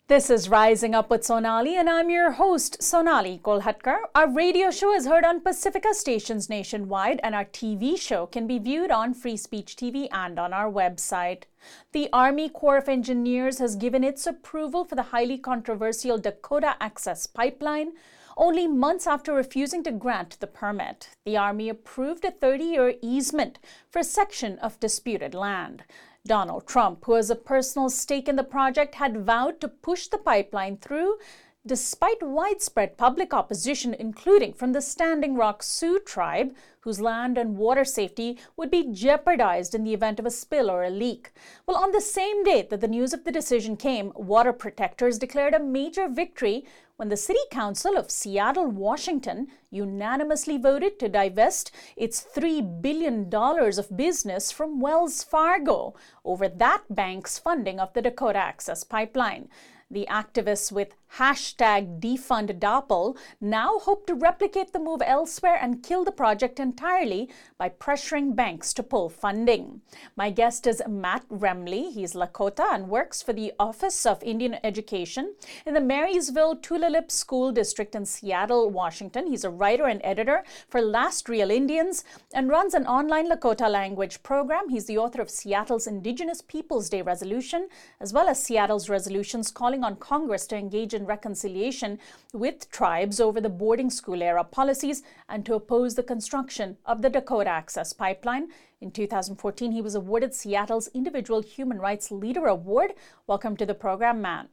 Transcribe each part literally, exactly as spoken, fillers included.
This is Rising Up with Sonali, and I'm your host, Sonali Kolhatkar. Our radio show is heard on Pacifica stations nationwide, and our T V show can be viewed on Free Speech T V and on our website. The Army Corps of Engineers has given its approval for the highly controversial Dakota Access Pipeline, only months after refusing to grant the permit. The Army approved a thirty-year easement for a section of disputed land. Donald Trump, who has a personal stake in the project, had vowed to push the pipeline through despite widespread public opposition, including from the Standing Rock Sioux tribe, whose land and water safety would be jeopardized in the event of a spill or a leak. Well, on the same date that the news of the decision came, water protectors declared a major victory when the City Council of Seattle, Washington, unanimously voted to divest its three billion dollars of business from Wells Fargo over that bank's funding of the Dakota Access Pipeline. The activists with hashtag defund DAPL now hope to replicate the move elsewhere and kill the project entirely by pressuring banks to pull funding. My guest is Matt Remley. He's Lakota and works for the Office of Indian Education in the Marysville Tulalip School District in Seattle, Washington. He's a writer and editor for Last Real Indians and runs an online Lakota language program. He's the author of Seattle's Indigenous Peoples Day Resolution, as well as Seattle's resolutions calling on Congress to engage in reconciliation with tribes over the boarding school era policies and to oppose the construction of the Dakota Access Pipeline. In two thousand fourteen, he was awarded Seattle's Individual Human Rights Leader Award. Welcome to the program, Matt.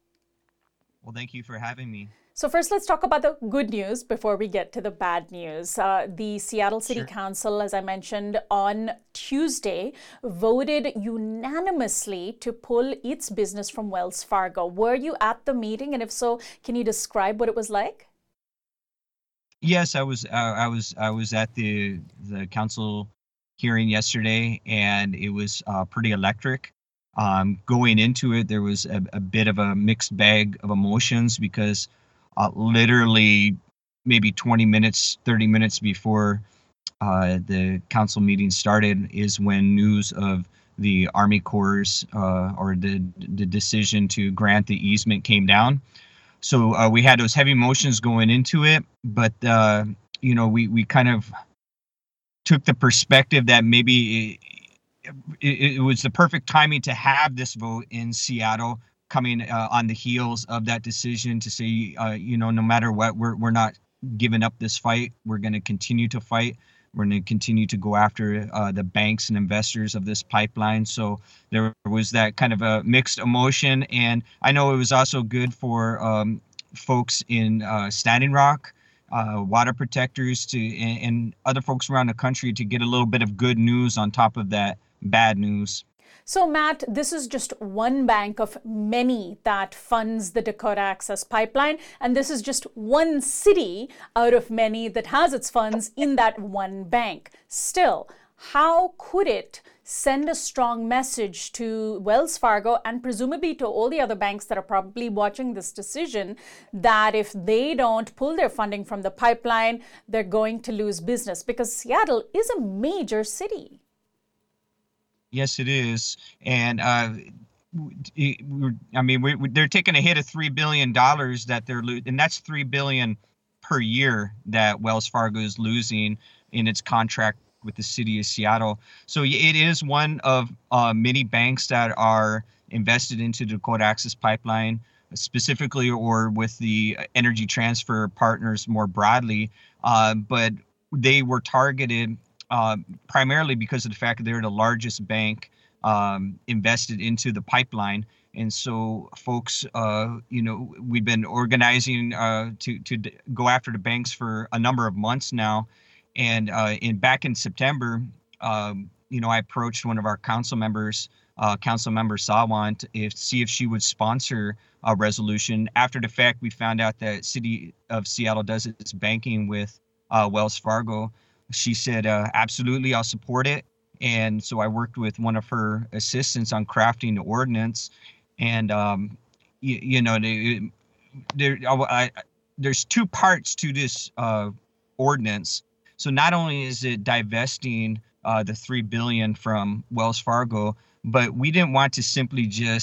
Well, thank you for having me. So first, let's talk about the good news before we get to the bad news. Uh, the Seattle City Sure. Council, as I mentioned, on Tuesday, voted unanimously to pull its business from Wells Fargo. Were you at the meeting? And if so, can you describe what it was like? Yes, I was. Uh, I was. I was at the the council hearing yesterday, and it was uh, pretty electric. Um, going into it, there was a, a bit of a mixed bag of emotions because uh, literally maybe twenty minutes, thirty minutes before uh, the council meeting started is when news of the Army Corps uh, or the the decision to grant the easement came down. So uh, we had those heavy emotions going into it, but uh, you know, we we kind of took the perspective that maybe it, it, it was the perfect timing to have this vote in Seattle, coming uh, on the heels of that decision to say, uh, you know, no matter what, we're we're not giving up this fight. We're going to continue to fight. We're going to continue to go after uh, the banks and investors of this pipeline. So there was that kind of a mixed emotion. And I know it was also good for um, folks in uh, Standing Rock, uh, water protectors, to and, and other folks around the country to get a little bit of good news on top of that bad news. So, Matt, this is just one bank of many that funds the Dakota Access Pipeline, and this is just one city out of many that has its funds in that one bank. Still, how could it send a strong message to Wells Fargo and presumably to all the other banks that are probably watching this decision that if they don't pull their funding from the pipeline, they're going to lose business? Because Seattle is a major city. Yes, it is. And uh, it, we're, I mean, we, we, they're taking a hit of three billion dollars that they're losing, and that's three billion dollars per year that Wells Fargo is losing in its contract with the city of Seattle. So it is one of uh, many banks that are invested into the Dakota Access Pipeline, specifically, or with the Energy Transfer Partners more broadly. Uh, but they were targeted Uh, primarily because of the fact that they're the largest bank um, invested into the pipeline. And so folks, uh, you know, we've been organizing uh, to, to d- go after the banks for a number of months now. And uh, in back in September, um, you know, I approached one of our council members, uh, Council Member Sawant, if see if she would sponsor a resolution. After the fact, we found out that City of Seattle does its banking with uh, Wells Fargo. She said, uh, absolutely, I'll support it. And so I worked with one of her assistants on crafting the ordinance. And, um, you, you know, they, there, I, there's two parts to this uh, ordinance. So not only is it divesting uh, the three billion dollars from Wells Fargo, but we didn't want to simply just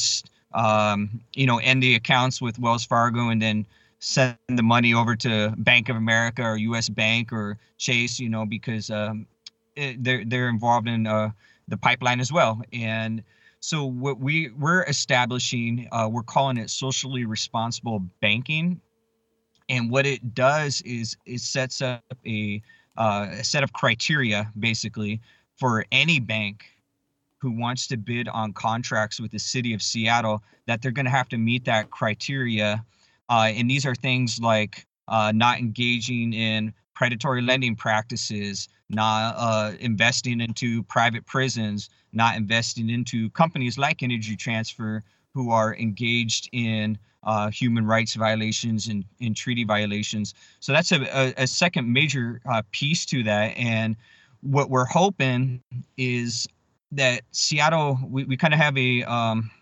um, you know, end the accounts with Wells Fargo and then send the money over to Bank of America or U S Bank or Chase, you know, because um, it, they're they're involved in uh, the pipeline as well. And so what we we're establishing, uh, we're calling it socially responsible banking. And what it does is it sets up a, uh, a set of criteria basically for any bank who wants to bid on contracts with the city of Seattle, that they're going to have to meet that criteria. Uh, and these are things like uh, not engaging in predatory lending practices, not uh, investing into private prisons, not investing into companies like Energy Transfer who are engaged in uh, human rights violations and, and treaty violations. So that's a, a, a second major uh, piece to that. And what we're hoping is that Seattle, we, we kind of have a um,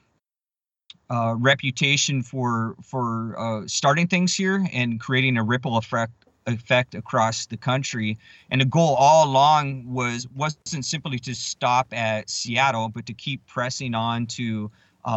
uh, reputation for for uh, starting things here and creating a ripple effect effect across the country. And the goal all along was wasn't simply to stop at Seattle, but to keep pressing on to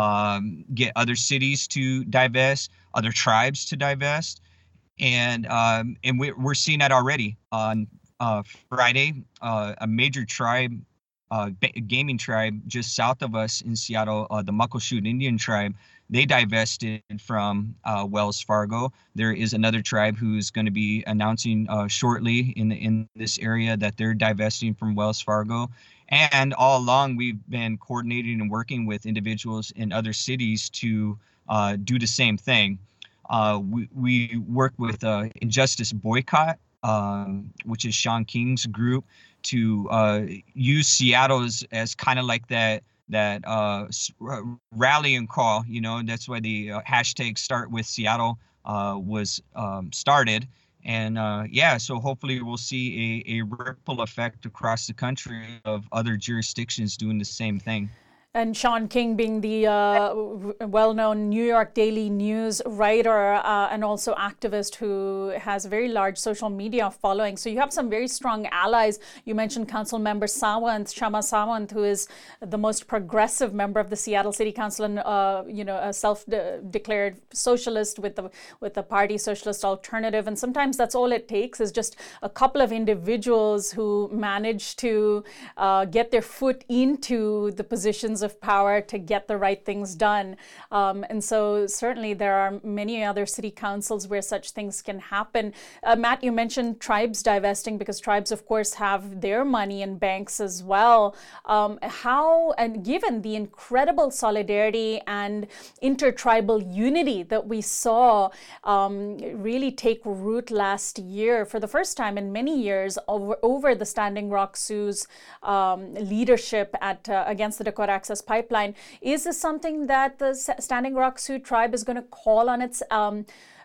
um, get other cities to divest, other tribes to divest, and um, and we, we're seeing that already. On uh, Friday, uh, a major tribe. Uh, gaming tribe just south of us in Seattle, uh, the Muckleshoot Indian tribe, they divested from uh, Wells Fargo. There is another tribe who's going to be announcing uh, shortly in in this area that they're divesting from Wells Fargo. And all along, we've been coordinating and working with individuals in other cities to uh, do the same thing. Uh, we, we work with uh, Injustice Boycott, um, which is Shaun King's group, to uh, use Seattle as, as kind of like that that uh, rallying call. You know, and that's why the uh, hashtag Start With Seattle uh, was um, started. And uh, yeah, so hopefully we'll see a, a ripple effect across the country of other jurisdictions doing the same thing. And Shaun King being the uh, well-known New York Daily News writer uh, and also activist who has a very large social media following. So you have some very strong allies. You mentioned Council Member Sawant, Shama Sawant, who is the most progressive member of the Seattle City Council and uh, you know a self-declared socialist with the with the party Socialist Alternative. And sometimes that's all it takes is just a couple of individuals who manage to uh, get their foot into the positions of power to get the right things done. Um, and so certainly there are many other city councils where such things can happen. Uh, Matt, you mentioned tribes divesting because tribes, of course, have their money in banks as well. Um, how, and given the incredible solidarity and intertribal unity that we saw um, really take root last year for the first time in many years over, over the Standing Rock Sioux's um, leadership at uh, against the Dakota Access Pipeline. Is this something that the Standing Rock Sioux tribe is going to call on its um,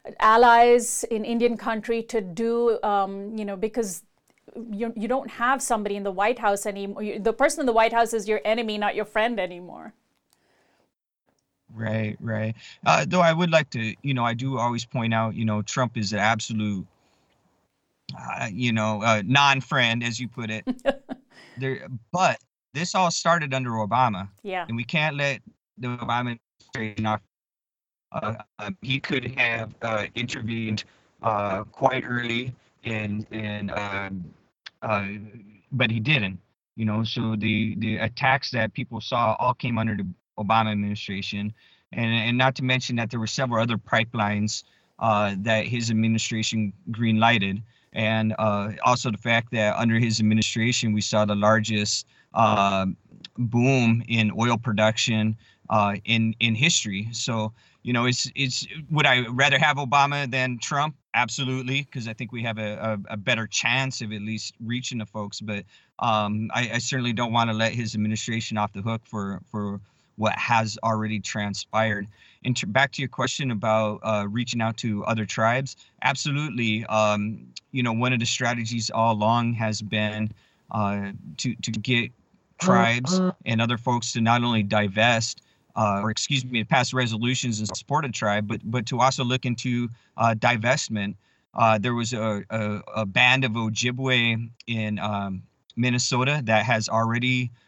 allies in Indian country to do, um, you know, because you, you don't have somebody in the White House anymore. The person in the White House is your enemy, not your friend anymore. Right, right. Uh, though I would like to, you know, I do always point out, you know, Trump is an absolute, uh, you know, uh, non-friend, as you put it. there, but this all started under Obama. Yeah. And we can't let the Obama administration off. Uh, um, he could have uh, intervened uh, quite early, and and um, uh, but he didn't. You know, so the the attacks that people saw all came under the Obama administration, and and not to mention that there were several other pipelines uh, that his administration green lighted, and uh, also the fact that under his administration we saw the largest Uh, boom in oil production uh, in in history. So you know, it's it's would I rather have Obama than Trump? Absolutely, because I think we have a, a, a better chance of at least reaching the folks. But um, I, I certainly don't want to let his administration off the hook for for what has already transpired. And to, back to your question about uh, reaching out to other tribes, absolutely. Um, you know, one of the strategies all along has been uh, to to get tribes and other folks to not only divest, uh, or excuse me, to pass resolutions and support a tribe, but but to also look into uh, divestment. Uh, there was a, a, a band of Ojibwe in um, Minnesota that has already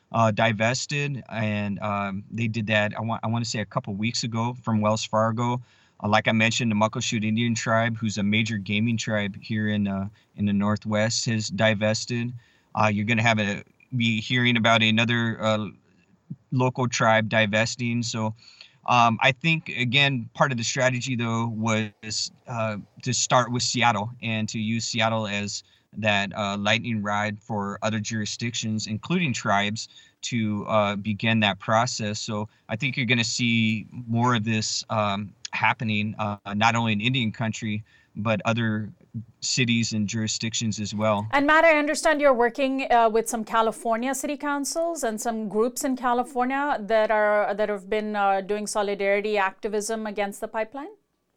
uh, divested, and um, they did that. I want I want to say a couple weeks ago from Wells Fargo. Uh, like I mentioned, the Muckleshoot Indian tribe, who's a major gaming tribe here in uh, in the Northwest, has divested. Uh, you're going to have a be hearing about another uh, local tribe divesting. So um, I think, again, part of the strategy, though, was uh, to start with Seattle and to use Seattle as that uh, lightning rod for other jurisdictions, including tribes, to uh, begin that process. So I think you're going to see more of this um, happening, uh, not only in Indian country, but other cities and jurisdictions as well. And Matt, I understand you're working uh, with some California city councils and some groups in California that are that have been uh, doing solidarity activism against the pipeline.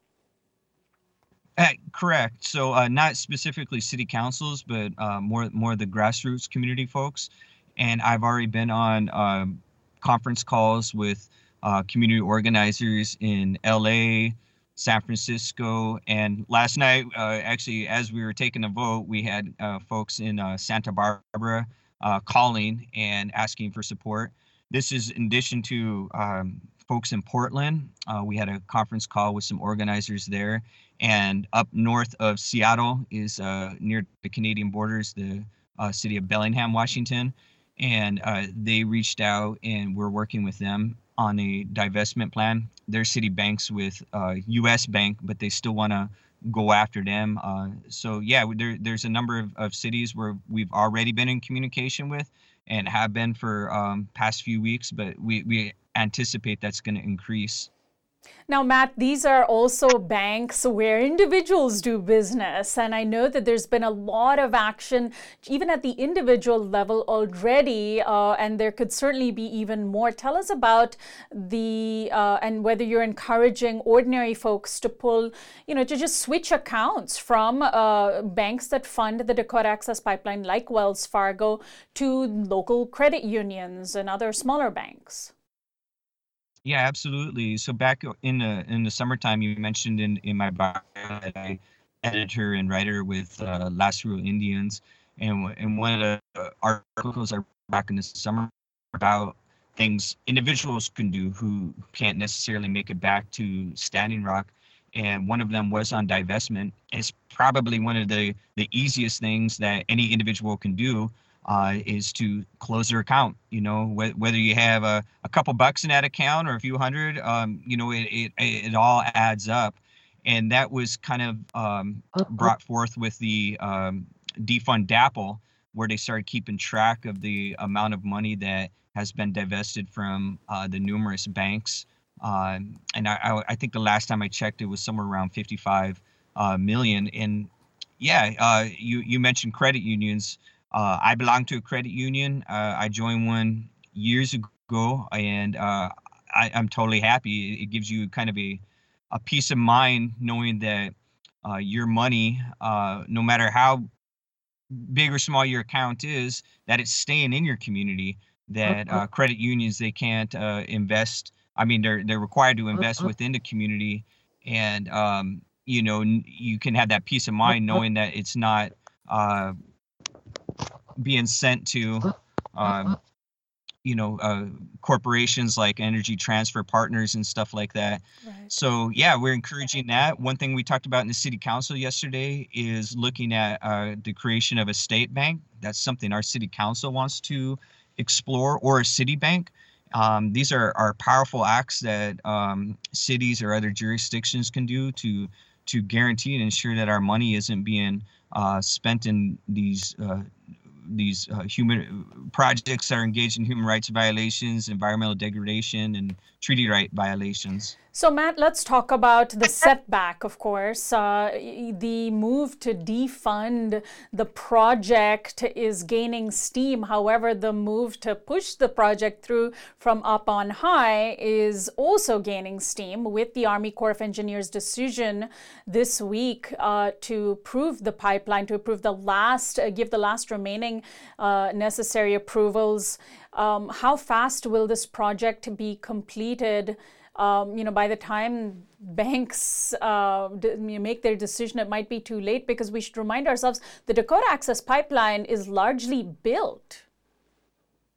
Uh, correct. So uh, not specifically city councils, but uh, more more the grassroots community folks. And I've already been on um, conference calls with uh, community organizers in L A, San Francisco, and last night, uh, actually, as we were taking a vote, we had uh, folks in uh, Santa Barbara uh, calling and asking for support. This is in addition to um, folks in Portland. Uh, we had a conference call with some organizers there. And up north of Seattle is uh, near the Canadian borders, the uh, city of Bellingham, Washington. And uh, they reached out and we're working with them on a divestment plan. Their city banks with uh, U S Bank, but they still want to go after them. Uh, so yeah, there, there's a number of, of cities where we've already been in communication with and have been for um, past few weeks, but we, we anticipate that's going to increase. Now, Matt, these are also banks where individuals do business. And I know that there's been a lot of action, even at the individual level already, uh, and there could certainly be even more. Tell us about the, uh, and whether you're encouraging ordinary folks to pull, you know, to just switch accounts from uh, banks that fund the Dakota Access Pipeline, like Wells Fargo, to local credit unions and other smaller banks. Yeah, absolutely. So back in the in the summertime, you mentioned in, in my bio that I editor and writer with uh, Last Rural Indians, and and one of the articles I wrote back in the summer about things individuals can do who can't necessarily make it back to Standing Rock, and one of them was on divestment. It's probably one of the the easiest things that any individual can do. Uh, is to close their account. You know, wh- whether you have a, a couple bucks in that account or a few hundred, um, you know, it, it it all adds up. And that was kind of um, brought forth with the um, defund DAPL, where they started keeping track of the amount of money that has been divested from uh, the numerous banks. Uh, and I, I think the last time I checked, it was somewhere around fifty-five uh, million. And yeah, uh, you you mentioned credit unions. Uh, I belong to a credit union. Uh, I joined one years ago, and uh, I, I'm totally happy. It gives you kind of a, a peace of mind knowing that uh, your money, uh, no matter how big or small your account is, that it's staying in your community. That uh, credit unions, they can't uh, invest. I mean, they're they're required to invest within the community, and um, you know, you can have that peace of mind knowing that it's not Uh, being sent to, um, you know, uh, corporations like Energy Transfer Partners and stuff like that. Right. So yeah, we're encouraging that. One thing we talked about in the city council yesterday is looking at uh, the creation of a state bank. That's something our city council wants to explore, or a city bank. Um, these are, are powerful acts that um, cities or other jurisdictions can do to to guarantee and ensure that our money isn't being uh, spent in these uh, these uh, human projects that are engaged in human rights violations, environmental degradation, and treaty right violations. So, Matt, let's talk about the setback, of course. Uh, the move to defund the project is gaining steam. However, the move to push the project through from up on high is also gaining steam, with the Army Corps of Engineers' decision this week uh, to approve the pipeline, to approve the last, uh, give the last remaining uh, necessary approvals. Um, how fast will this project be completed? Um, you know, by the time banks uh, d- make their decision, it might be too late, because we should remind ourselves the Dakota Access Pipeline is largely built.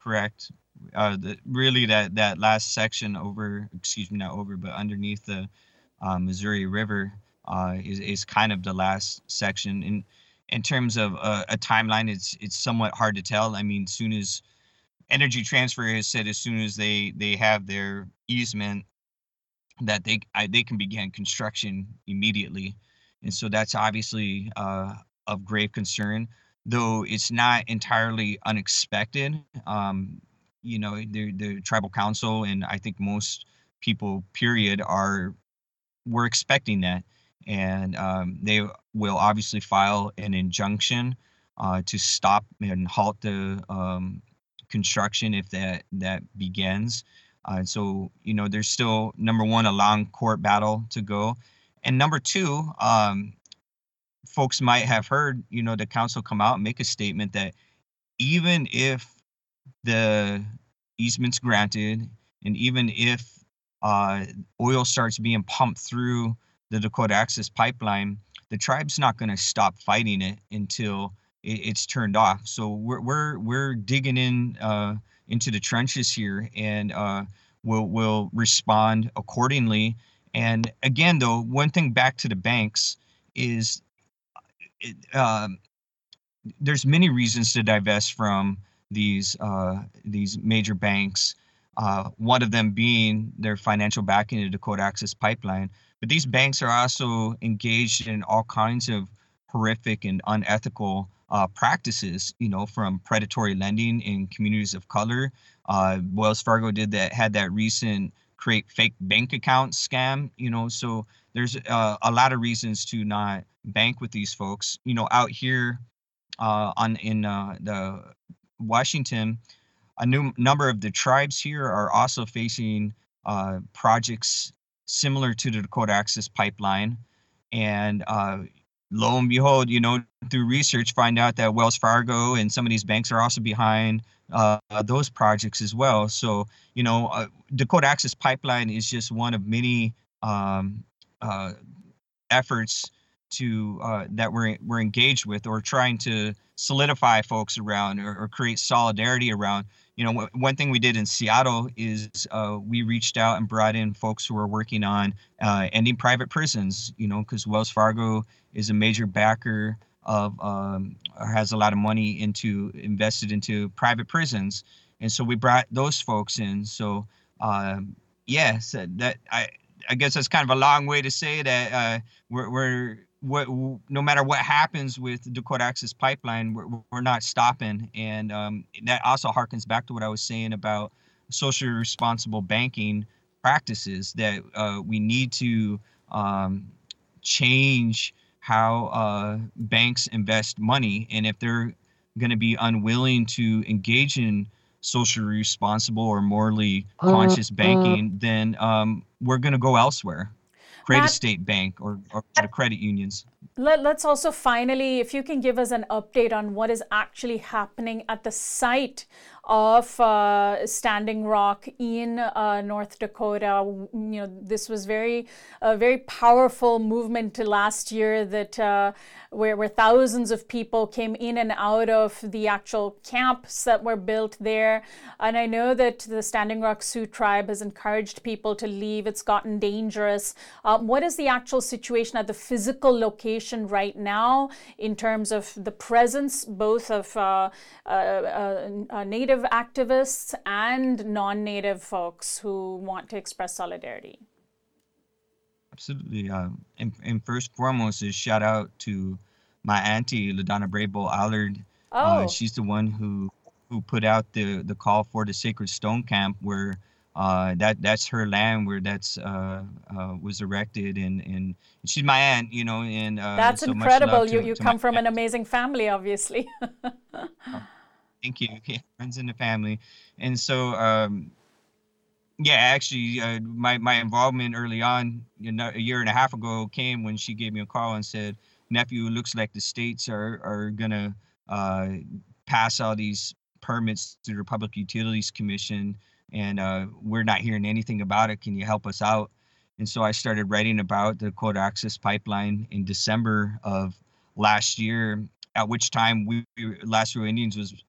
correct. Uh, the, really, that that last section over, excuse me, not over, but underneath the uh, Missouri River uh, is is kind of the last section. In in terms of uh, a timeline, it's it's somewhat hard to tell. I mean, soon as Energy Transfer has said, as soon as they they have their easement, that they I, they can begin construction immediately, and so that's obviously uh, of grave concern. Though it's not entirely unexpected. Um, you know, the the tribal council and I think most people, period, are we're expecting that, and um, they will obviously file an injunction uh, to stop and halt the um, construction if that that begins. Uh, so you know, there's still, number one, a long court battle to go, and number two, um, folks might have heard, you know, the council come out and make a statement that even if the easement's granted, and even if uh, oil starts being pumped through the Dakota Access Pipeline, the tribe's not going to stop fighting it until it, it's turned off. So we're we're we're digging in uh, into the trenches here, and uh, we'll we'll respond accordingly. And again, though, one thing back to the banks is, it, um, there's many reasons to divest from these uh, these major banks. Uh, one of them being their financial backing of the Dakota Access Pipeline. But these banks are also engaged in all kinds of horrific and unethical uh, practices. You know, from predatory lending in communities of color. Uh, Wells Fargo did that. Had that recent create fake bank account scam. You know, so there's uh, a lot of reasons to not bank with these folks. You know, out here uh, on in uh, the Washington, a new number of the tribes here are also facing uh, projects similar to the Dakota Access Pipeline, and uh, lo and behold, you know, through research, find out that Wells Fargo and some of these banks are also behind uh, those projects as well. So, you know, uh, Dakota Access Pipeline is just one of many um, uh, efforts to uh, that we're we're engaged with, or trying to solidify folks around, or, or create solidarity around. You know, w- one thing we did in Seattle is uh, we reached out and brought in folks who are working on uh, ending private prisons. You know, because Wells Fargo is a major backer of um, or has a lot of money into invested into private prisons, and so we brought those folks in. So um, yes, uh, that I I guess that's kind of a long way to say that uh, we're we're what no matter what happens with the Dakota Access Pipeline, we're, we're not stopping. And um, that also harkens back to what I was saying about socially responsible banking practices, that uh, we need to um, change how uh, banks invest money. And if they're going to be unwilling to engage in socially responsible or morally conscious banking, then um, we're going to go elsewhere. Create Matt, a state bank, or, or go to credit unions. Let, let's also finally, if you can give us an update on what is actually happening at the site of uh, Standing Rock in uh, North Dakota. You know, this was very, a very powerful movement last year that uh, where, where thousands of people came in and out of the actual camps that were built there. And I know that the Standing Rock Sioux tribe has encouraged people to leave. It's gotten dangerous. Um, what is the actual situation at the physical location right now in terms of the presence both of uh, uh, uh, uh, Native activists and non-Native folks who want to express solidarity? Absolutely. Um, and, and first and foremost is shout out to my auntie, LaDonna Brable Allard. Uh, Oh, she's the one who who put out the the call for the Sacred Stone Camp, where uh, that that's her land, where that's uh, uh, was erected, and and she's my aunt, you know, and uh, that's so much love incredible. You, to you to my come from aunt. an amazing family, obviously. Oh, thank you. Yeah, friends in the family, and so um, yeah, actually, uh, my my involvement early on, you know, a year and a half ago, came when she gave me a call and said, "Nephew, it looks like the states are are gonna uh, pass all these permits through the Public Utilities Commission, and uh, we're not hearing anything about it. Can you help us out?" And so I started writing about the Dakota Access Pipeline in December of last year, at which time we Last Rio Indians was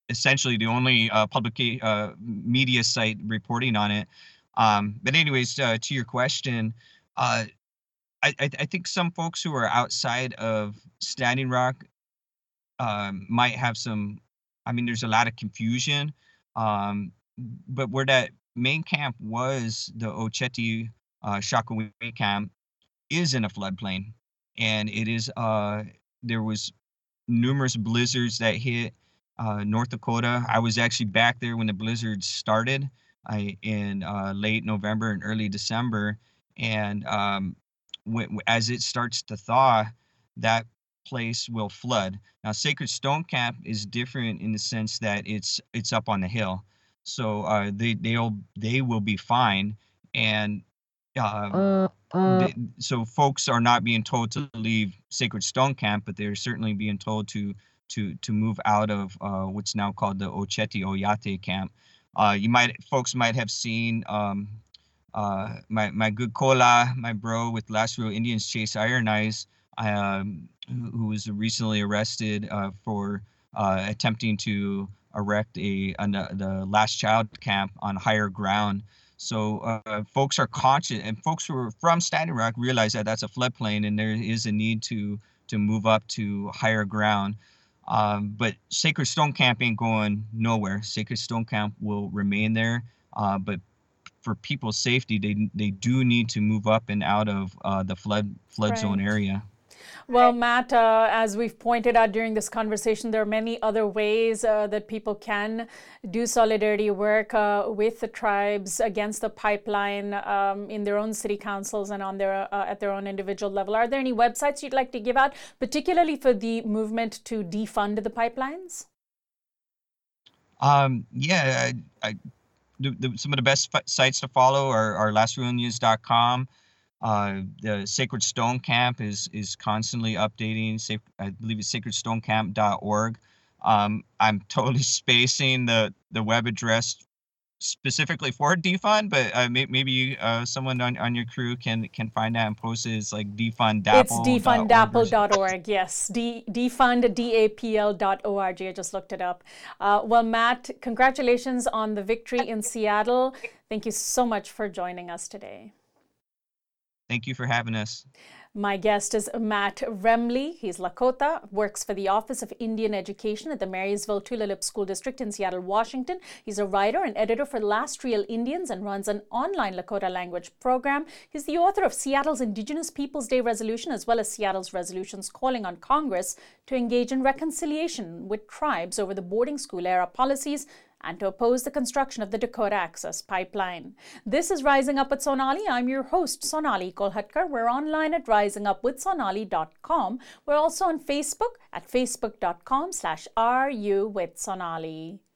essentially the only uh, public uh, media site reporting on it. Um, but anyways, uh, to your question, uh, I, I I think some folks who are outside of Standing Rock um, might have some. I mean, there's a lot of confusion, um, but where that main camp was, the Oceti uh, Shakowee camp, is in a floodplain, and it is. Uh, there was numerous blizzards that hit uh, North Dakota. I was actually back there when the blizzards started, I, in uh, late November and early December, and um, when, as it starts to thaw, that place will flood. Now, Sacred Stone Camp is different in the sense that it's it's up on the hill, so uh, they they'll they will be fine, and um, they, so folks are not being told to leave Sacred Stone Camp, but they're certainly being told to to to move out of uh, what's now called the Oceti Oyate camp. Uh, you might folks might have seen um, uh, my my good Kola, my bro with Last Real Indians, Chase Iron Eyes, um, who was recently arrested uh, for uh, attempting to erect a, a the Last Child camp on higher ground. So uh, folks are conscious, and folks who are from Standing Rock realize that that's a floodplain, and there is a need to to move up to higher ground. Um, but Sacred Stone Camp ain't going nowhere. Sacred Stone Camp will remain there, uh, but for people's safety, they they do need to move up and out of uh, the flood flood Right. zone area. Well, Matt, uh, as we've pointed out during this conversation, there are many other ways uh, that people can do solidarity work uh, with the tribes against the pipeline um, in their own city councils and on their uh, at their own individual level. Are there any websites you'd like to give out, particularly for the movement to defund the pipelines? Um, yeah, I, I, the, the, some of the best f- sites to follow are, are last real news dot com. Uh, the Sacred Stone Camp is is constantly updating. Sac- I believe it's sacred stone camp dot org. Um, I'm totally spacing the, the web address specifically for defund, but uh, may- maybe uh, someone on, on your crew can can find that and post it. It's like defund dapple. It's defund dapple dot org. Yes, D- defund D A P L dot org. I just looked it up. Uh, well, Matt, congratulations on the victory in Seattle. Thank you so much for joining us today. Thank you for having us. My guest is Matt Remley. He's Lakota, works for the Office of Indian Education at the Marysville Tulalip School District in Seattle, Washington. He's a writer and editor for Last Real Indians and runs an online Lakota language program. He's the author of Seattle's Indigenous Peoples Day Resolution, as well as Seattle's resolutions calling on Congress to engage in reconciliation with tribes over the boarding school era policies and to oppose the construction of the Dakota Access Pipeline. This is Rising Up with Sonali. I'm your host, Sonali Kolhatkar. We're online at rising up with sonali dot com. We're also on Facebook at facebook dot com slash ru with Sonali.